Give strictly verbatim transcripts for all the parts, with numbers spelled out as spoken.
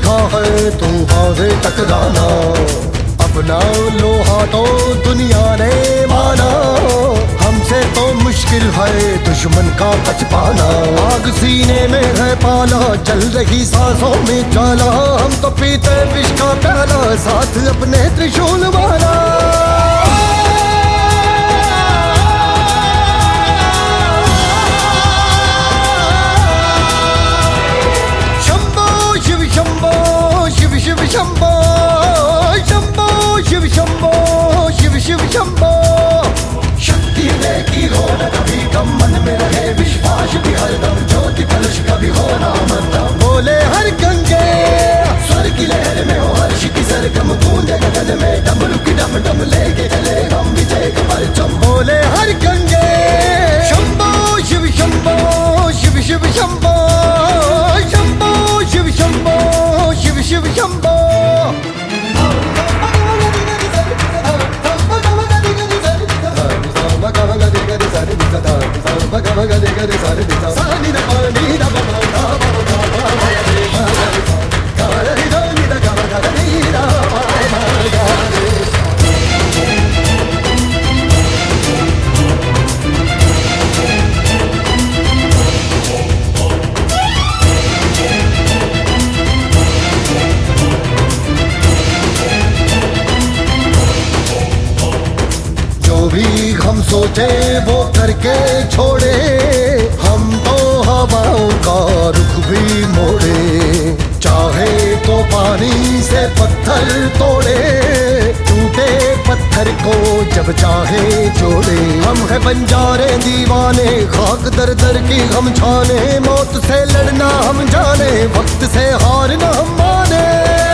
सीखा है तूफान से टकराना। अपना लो हाथों दुनिया ने माना, हमसे तो मुश्किल है दुश्मन का बच पाना। आग सीने में है पाला, चल रही सांसों में जाला, हम तो पीते विष का प्याला, साथ अपने त्रिशूल वाला। शिव शंभो शंभो शिव शंभो शिव शिव शंभो। शक्ति की हो न कभी कम, मन में रहे विश्वास भी हरदम, ज्योति कलश कभी हो ना मरदम। बोले हर गंगे स्वर की लहर में हो हर्ष की सरगम, गूंजे गगन में डमरू की डम डम, लेके चले हम विजय का परचम। बोले हर गंगे शंभो शिव शंभो शिव शिव शंभो शंभो शिव शंभो शिव शिव शंभो। भी हम सोचे वो करके छोड़े, हम तो हवाओं का रुख भी मोड़े। चाहे तो पानी से पत्थर तोड़े, टूटे पत्थर को जब चाहे जोड़े। हम है बंजारे दीवाने, खाक दर दर की हम छाने, मौत से लड़ना हम जाने, वक्त से हारना हम माने।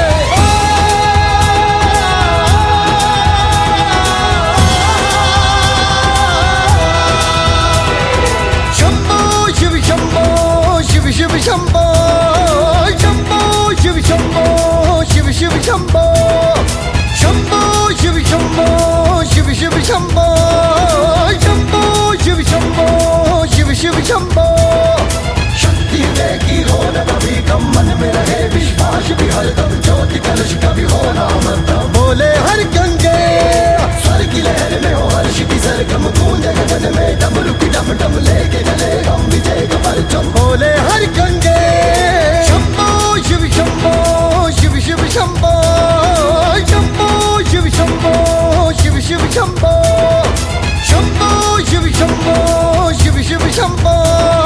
शिव शंभो शंभो शिव शंभो शिव शिव शंभो शंभो शिव शंभो शिव शिव शंभो शंभो शिव शंभो शिव शिव शंभो। शक्ति की हो न कभी कम, मन में रहे विश्वास भी हरदम, ज्योति कलश कभी हो ना मरदम। बोले हर गंगे स्वर की लहर में हो हर्ष की सरगम, गूंजे गगन में डमरू की डम डम, लेके चले हम विजय का परचम। बोले हर गंगे शंभो शिव शंभो शिव शिव शंभो शंभो शिव शंभो शिव शिव शंभो शंभो शिव शंभो शिव शिव शंभो।